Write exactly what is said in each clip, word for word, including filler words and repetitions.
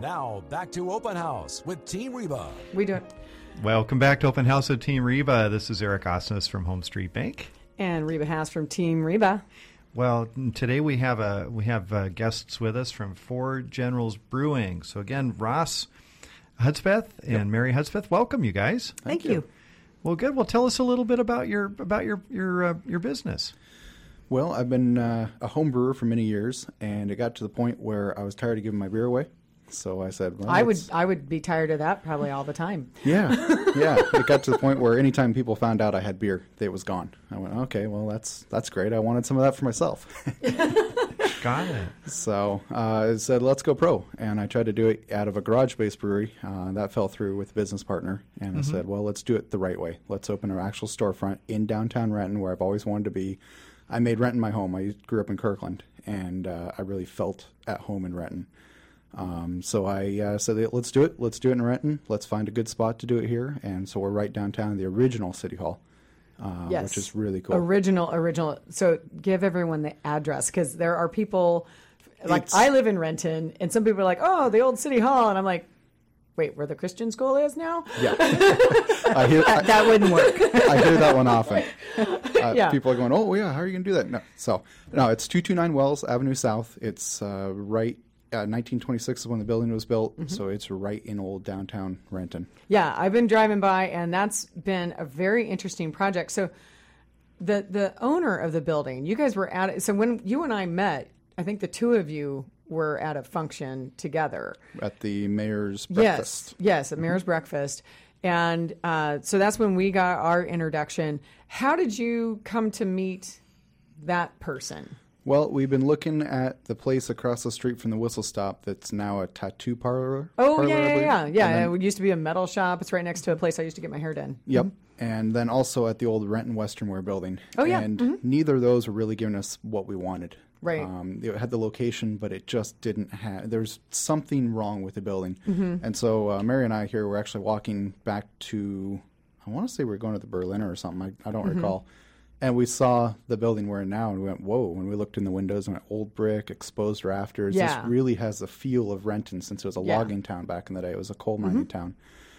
Now, back to Open House with Team Reba. We do it. Welcome back to Open House with Team Reba. This is Eric Osnes from Home Street Bank. And Reba Haas from Team Reba. Well, today we have a we have uh, guests with us from Four Generals Brewing. So again, Ross Hudspeth and yep. Mary Hudspeth, welcome you guys. Thank, Thank you. you. Well, good. Well, tell us a little bit about your about your your uh, your business. Well, I've been uh, a home brewer for many years, and it got to the point where I was tired of giving my beer away. So I said, well, I would I would be tired of that probably all the time. Yeah, yeah. It got to the point where anytime people found out I had beer, it was gone. I went, okay, well, that's that's great. I wanted some of that for myself. Got it. So uh, I said, let's go pro. And I tried to do it out of a garage-based brewery. Uh, that fell through with a business partner. And mm-hmm. I said, well, let's do it the right way. Let's open an actual storefront in downtown Renton, where I've always wanted to be. I made Renton my home. I grew up in Kirkland, and uh, I really felt at home in Renton. Um, so I uh, said, let's do it. Let's do it in Renton. Let's find a good spot to do it here. And so we're right downtown the original City Hall, uh, yes. which is really cool. Original, original. So give everyone the address, because there are people, like it's, I live in Renton, and some people are like, oh, the old City Hall. And I'm like, wait, where the Christian school is now? Yeah. I hear, that, that wouldn't work. I hear that one often. Uh, yeah. People are going, oh, yeah, how are you going to do that? No. So, no, it's two two nine Wells Avenue South. It's uh, right... Uh, nineteen twenty-six is when the building was built, mm-hmm. so it's right in old downtown Renton. Yeah, I've been driving by, and that's been a very interesting project. So the the owner of the building, you guys were at it. So when you and I met, I think the two of you were at a function together. At the mayor's breakfast. Yes, yes, at mm-hmm. mayor's breakfast. And uh, so that's when we got our introduction. How did you come to meet that person? Well, we've been looking at the place across the street from the Whistle Stop that's now a tattoo parlor. Oh, parlor, yeah, yeah, yeah. Yeah, then, it used to be a metal shop. It's right next to a place I used to get my hair done. Yep. Mm-hmm. And then also at the old Renton Western Wear building. Oh, yeah. And mm-hmm. neither of those were really giving us what we wanted. Right. Um, it had the location, but it just didn't have, there's something wrong with the building. Mm-hmm. And so uh, Mary and I here were actually walking back to, I want to say we were going to the Berliner or something. I, I don't mm-hmm. recall. And we saw the building we're in now, and we went, whoa. When we looked in the windows, and went, old brick, exposed rafters. Yeah. This really has the feel of Renton, since it was a yeah. logging town back in the day. It was a coal mining mm-hmm. town.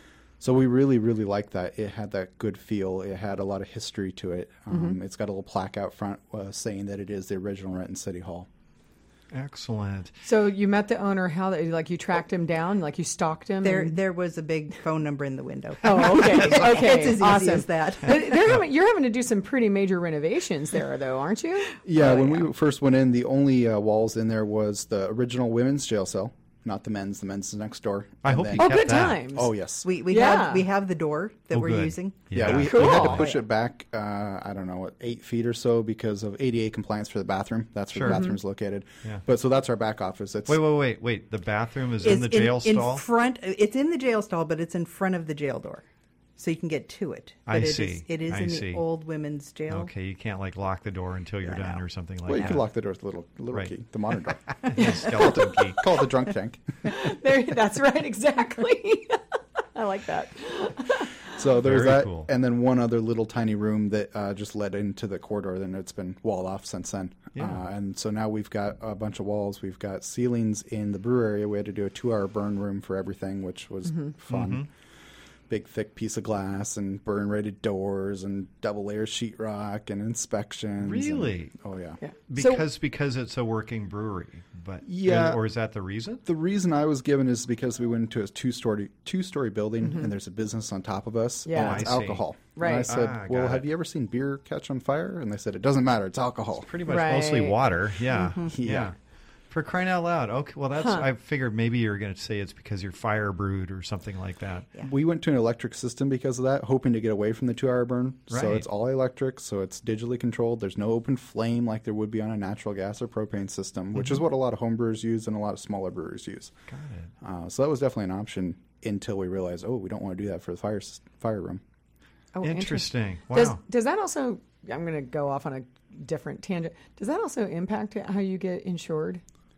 So we really, really liked that. It had that good feel. It had a lot of history to it. Um, mm-hmm. It's got a little plaque out front uh, saying that it is the original Renton City Hall. Excellent. So you met the owner, how, like you tracked him down, like you stalked him? There and... there was a big phone number in the window. Oh, okay. Okay. It's as awesome. easy as that. They're having, you're having to do some pretty major renovations there, though, aren't you? Yeah, oh, when yeah. we first went in, the only uh, walls in there was the original women's jail cell. Not the men's. The men's is next door. I and hope then, you Oh, kept good that. times. Oh, yes. We we Yeah. have we have the door that Oh, we're good. using. Yeah, Yeah. we, Cool. we had to push it back, uh, I don't know, what, eight feet or so because of A D A compliance for the bathroom. That's where Sure. the bathroom's located. Yeah. But so that's our back office. It's, Wait, wait, wait, wait. The bathroom is It's in the jail in, stall? In front, it's in the jail stall, but it's in front of the jail door, so you can get to it. But I it see. Is, it is I in see. the old women's jail. Okay, you can't like lock the door until you're No, done no. or something like well, you that. can lock the door with a little, little Right. key, the modern door. Skeleton key. Call it the drunk tank. There, that's right, exactly. I like that. So there's Very that, cool. and then one other little tiny room that uh, just led into the corridor. Then it's been walled off since then. Yeah. Uh, and so now we've got a bunch of walls. We've got ceilings in the brew area. We had to do a two-hour burn room for everything, which was Mm-hmm. fun. Mm-hmm. Big, thick piece of glass and burn-rated doors and double-layer sheetrock and inspections. Really? And, oh, yeah. Yeah. So, Because because it's a working brewery, but Yeah. or is that the reason? The reason I was given is because we went into a two-story two-story building, Mm-hmm. and there's a business on top of us. Yeah. and it's Oh, I see. alcohol. Right. And I said, Ah, well, got have it. you ever seen beer catch on fire? And they said, it doesn't matter. It's alcohol. Pretty much Right. mostly water. Yeah. yeah. Yeah. For crying out loud. Okay. Well, that's. Huh. I figured maybe you were going to say it's because you're fire brewed or something like that. Yeah. We went to an electric system because of that, hoping to get away from the two-hour burn. So Right. it's all electric, so it's digitally controlled. There's no open flame like there would be on a natural gas or propane system, which is what a lot of home brewers use and a lot of smaller brewers use. Got it. Uh, so that was definitely an option until we realized, oh, we don't want to do that for the fire s- fire room. oh, Interesting. Wow. Does does that also? I'm going to go off on a different tangent. Does that also impact how you get insured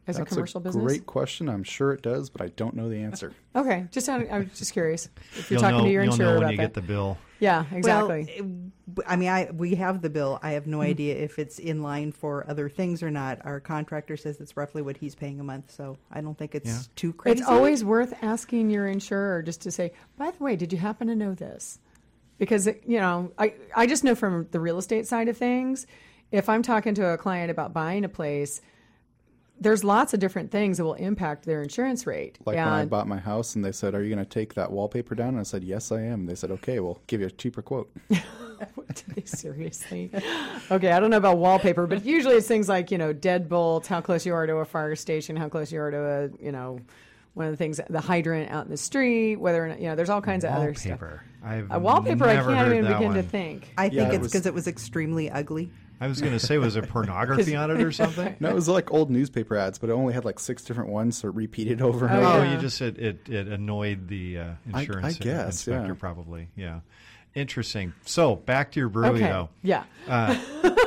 as That's a commercial a business? Great question. I'm sure it does, but I don't know the answer. Okay, just out, I was just curious if you're You'll talking know, to your you'll insurer know when about you that. get the bill. Yeah, exactly. Well, I mean, I we have the bill. I have no idea if it's in line for other things or not. Our contractor says it's roughly what he's paying a month, so I don't think it's Yeah. too crazy. It's always worth asking your insurer just to say, by the way, did you happen to know this? Because, you know, I, I just know from the real estate side of things, if I'm talking to a client about buying a place, there's lots of different things that will impact their insurance rate. Like when I And- bought my house and they said, are you going to take that wallpaper down? And I said, yes, I am. They said, okay, we'll give you a cheaper quote. Did they seriously? Okay, I don't know about wallpaper, but usually it's things like, you know, deadbolts, how close you are to a fire station, how close you are to a, you know, one of the things, the hydrant out in the street, whether or not, you know, there's all kinds of other stuff. Wallpaper. I've A wallpaper, I never can't heard even that begin one. to think. I think Yeah, it it's was- because it was extremely ugly. I was going to say, was there pornography on it or something? No, it was like old newspaper ads, but it only had like six different ones, so it repeated over and Oh, over. Oh, yeah. you just it it, it annoyed the uh, I- insurance I guess, inspector yeah. probably. Yeah, interesting. So back to your brewery Okay, though. yeah. Uh,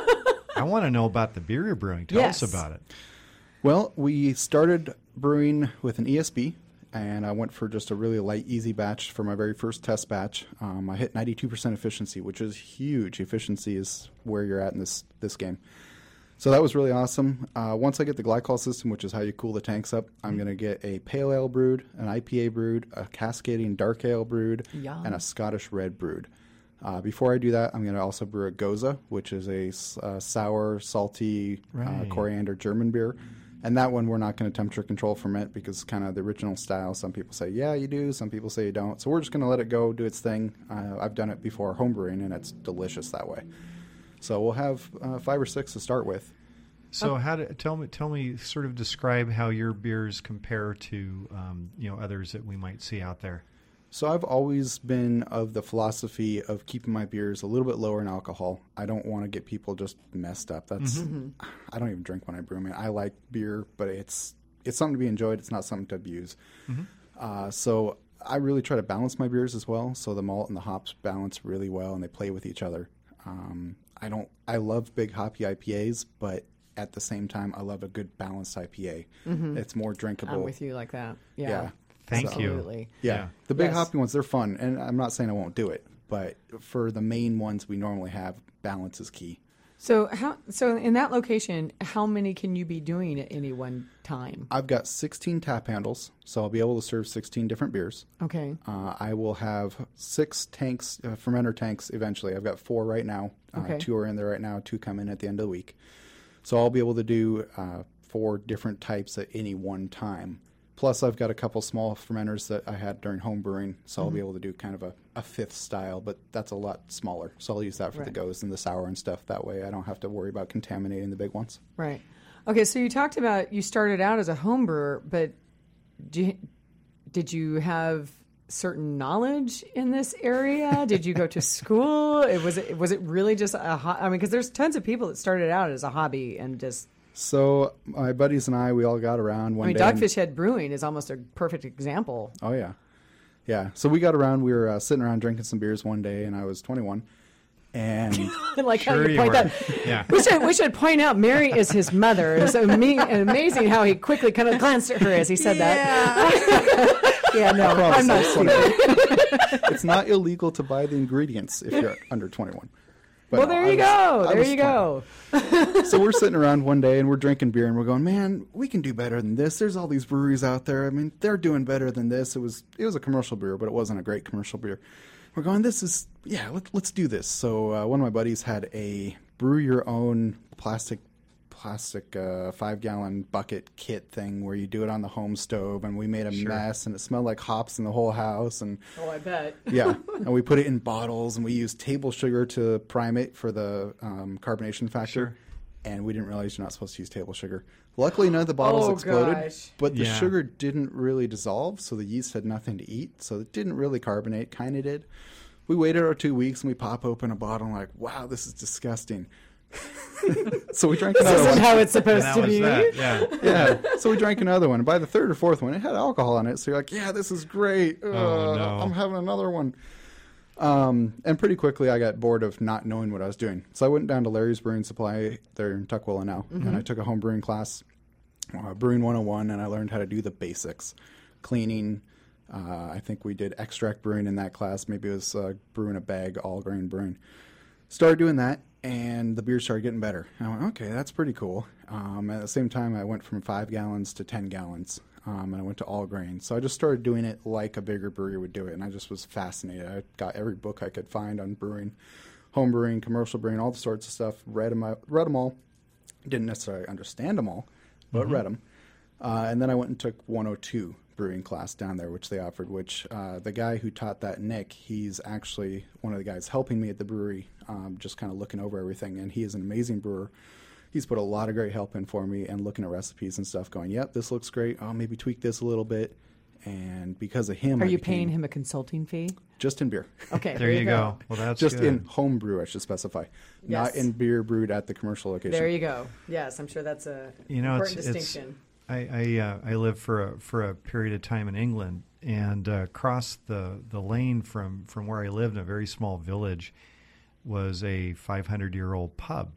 I want to know about the beer you're brewing. Tell Yes. us about it. Well, we started brewing with an E S B, and I went for just a really light, easy batch for my very first test batch. Um, I hit ninety-two percent efficiency, which is huge. Efficiency is where you're at in this, this game. So that was really awesome. Uh, once I get the glycol system, which is how you cool the tanks up, I'm going to get a pale ale brewed, an I P A brewed, a cascading dark ale brewed, Yum. and a Scottish red brewed. Uh, before I do that, I'm going to also brew a Goza, which is a s- uh, sour, salty, uh, Right. coriander German beer. And that one we're not going to temperature control ferment because kind of the original style. Some people say, yeah, you do. Some people say you don't. So we're just going to let it go, do its thing. Uh, I've done it before homebrewing, and it's delicious that way. So we'll have uh, five or six to start with. So how do, tell me tell me sort of describe how your beers compare to um, you know others that we might see out there. So I've always been of the philosophy of keeping my beers a little bit lower in alcohol. I don't want to get people just messed up. That's I don't even drink when I brew. Man, I like beer, but it's it's something to be enjoyed. It's not something to abuse. Uh, so I really try to balance my beers as well. So the malt and the hops balance really well, and they play with each other. Um, I don't. I love big hoppy I P As, but at the same time, I love a good balanced I P A. It's more drinkable. I'm with you like that. Yeah. Yeah. Thank you. Absolutely. Yeah. Yeah. The big Yes. hoppy ones, they're fun. And I'm not saying I won't do it, but for the main ones we normally have, balance is key. So how? So in that location, how many can you be doing at any one time? I've got sixteen tap handles, so I'll be able to serve sixteen different beers. Okay. Uh, I will have six tanks, uh, fermenter tanks eventually. I've got four right now. Uh, Okay. Two are in there right now, two come in at the end of the week. So I'll be able to do uh, four different types at any one time. Plus, I've got a couple small fermenters that I had during home brewing, so I'll be able to do kind of a, a fifth style, but that's a lot smaller. So I'll use that for the Right. goes and the sour and stuff. That way I don't have to worry about contaminating the big ones. Right. Okay. So you talked about you started out as a home brewer, but do you, did you have certain knowledge in this area? Did you go to school? It was it was it really just a ho- I mean, because there's tons of people that started out as a hobby and just. So my buddies and I, we all got around one I mean, day. and- Dogfish Head Brewing is almost a perfect example. Oh yeah, yeah. So we got around. We were uh, sitting around drinking some beers one day, and I was twenty-one. And like how Sure you you point were. that. Yeah. We should we should point out Mary is his mother. It's ama- amazing how he quickly kind of glanced at her as he said that. Yeah, no, promise I'm not it's stupid. it's not illegal to buy the ingredients if you're under twenty-one. But Well, no, there I you was- go. I There was you twenty. go. So we're sitting around one day and we're drinking beer and we're going, man, we can do better than this. There's all these breweries out there. I mean, they're doing better than this. It was it was a commercial beer, but it wasn't a great commercial beer. We're going, this is yeah, let, let's do this. So uh, one of my buddies had a brew your own plastic plastic uh, five gallon bucket kit thing where you do it on the home stove, and we made a mess and it smelled like hops in the whole house. And Oh, I bet. yeah, and we put it in bottles, and we used table sugar to prime it for the um, carbonation factor. And we didn't realize you're not supposed to use table sugar. Luckily, none of the bottles Oh, exploded, gosh. but the Yeah. sugar didn't really dissolve, so the yeast had nothing to eat. So it didn't really carbonate. Kind of did. We waited our two weeks, and we pop open a bottle, and like, wow, this is disgusting. So we drank This another isn't one. how it's And supposed that to was be. that. Yeah. Yeah. So we drank another one. And by the third or fourth one, it had alcohol in it. So you're like, yeah, this is great. Uh, Oh, no. I'm having another one. Um, and pretty quickly, I got bored of not knowing what I was doing. So I went down to Larry's Brewing Supply there in Tukwila now, and I took a home brewing class. uh, Brewing one oh one, and I learned how to do the basics. Cleaning, uh, I think we did extract brewing in that class. Maybe it was uh, brewing a bag, all grain brewing. Started doing that, and the beer started getting better. I went, okay, that's pretty cool. Um, at the same time, I went from five gallons to ten gallons, um, and I went to all grain. So I just started doing it like a bigger brewery would do it, and I just was fascinated. I got every book I could find on brewing, home brewing, commercial brewing, all the sorts of stuff. Read them, read them all. Didn't necessarily understand them all, but mm-hmm. read them. Uh, and then I went and took one oh two brewing class down there, which they offered, which uh, the guy who taught that, Nick, he's actually one of the guys helping me at the brewery, um, just kind of looking over everything. And he is an amazing brewer. He's put a lot of great help in for me and looking at recipes and stuff going, yep, this looks great. Oh, maybe tweak this a little bit. And because of him, Are I you became, paying him a consulting fee? Just in beer. Okay. There you go. Well, that's just good. in home brew, I should specify. Yes. Not in beer brewed at the commercial location. There you go. Yes, I'm sure that's a You know, important it's, distinction. It's, I I, uh, I lived for a for a period of time in England, and uh, across the, the lane from, from where I lived in a very small village was a five hundred year old pub,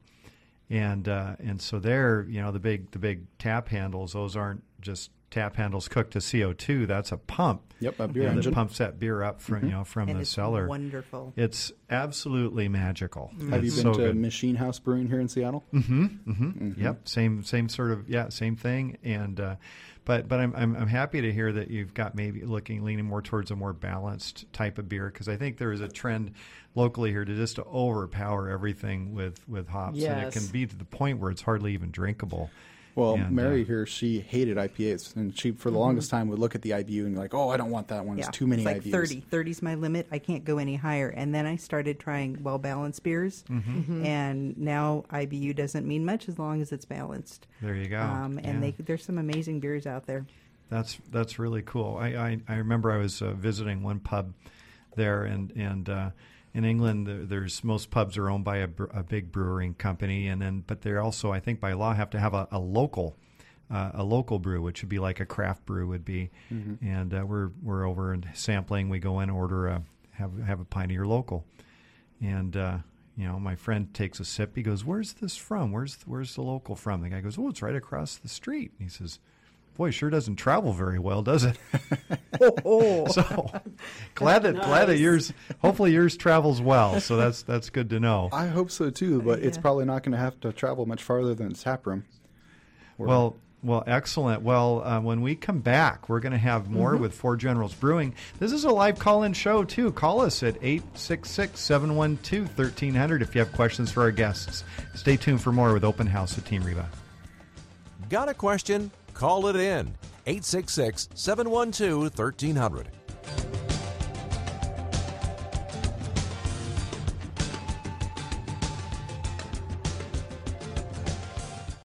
and uh, and so there, you know, the big the big tap handles, those aren't just tap handles cooked to C O two. That's a pump. Yep, a beer you know, engine. that pumps that beer up from Mm-hmm. you know from and the it's cellar. wonderful. It's absolutely magical. Have you It's been so to good. Machine House Brewing here in Seattle? Mm-hmm, mm-hmm. Yep. Same, same sort of, yeah, same thing. And, uh, but, but I'm, I'm, I'm happy to hear that you've got maybe looking, leaning more towards a more balanced type of beer. Cause I think there is a trend locally here to just to overpower everything with, with hops. And it Yes. can be to the point where it's hardly even drinkable. Well, And, Mary uh, here, she hated I P As, and she for the longest time would look at the I B U and be like, "Oh, I don't want that one. Yeah, It's too many it's like I B Us." thirty. thirty's my limit. I can't go any higher. And then I started trying well-balanced beers, Mm-hmm. and now I B U doesn't mean much as long as it's balanced. There you go. Um, and Yeah. they, there's some amazing beers out there. That's that's really cool. I I, I remember I was uh, visiting one pub there, and and uh, in England, there, there's most pubs are owned by a, bre- a big brewing company, and then but they're also, I think, by law have to have a, a local uh, a local brew, which would be like a craft brew would be. Mm-hmm. And uh, we're we're over and sampling. We go in, order a have have a pint of your local, and. Uh, You know, my friend takes a sip. He goes, "Where's this from? Where's where's the local from?" The guy goes, "Oh, it's right across the street." And he says, "Boy, sure doesn't travel very well, does it?" Oh, So glad that glad that yours. Hopefully yours travels well. So that's that's good to know. I hope so too, but it's Yeah. probably not going to have to travel much farther than the tap room. Or- Well, well, excellent. Well, uh, when we come back, we're going to have more Mm-hmm. with Four Generals Brewing. This is a live call-in show too. Call us at eight six six, seven one two, one three zero zero if you have questions for our guests. Stay tuned for more with Open House with Team Reba. Got a question? Call it in. eight six six, seven one two, one three zero zero.